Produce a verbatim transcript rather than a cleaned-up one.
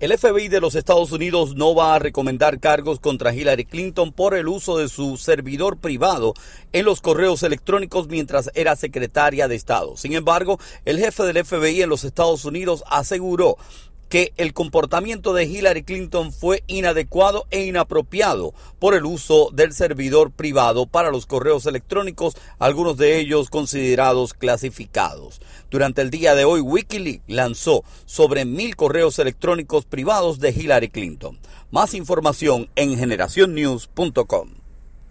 El F B I de los Estados Unidos no va a recomendar cargos contra Hillary Clinton por el uso de su servidor privado en los correos electrónicos mientras era secretaria de Estado. Sin embargo, el jefe del F B I en los Estados Unidos aseguró que el comportamiento de Hillary Clinton fue inadecuado e inapropiado por el uso del servidor privado para los correos electrónicos, algunos de ellos considerados clasificados. Durante el día de hoy, Wikileaks lanzó sobre mil correos electrónicos privados de Hillary Clinton. Más información en generación news punto com.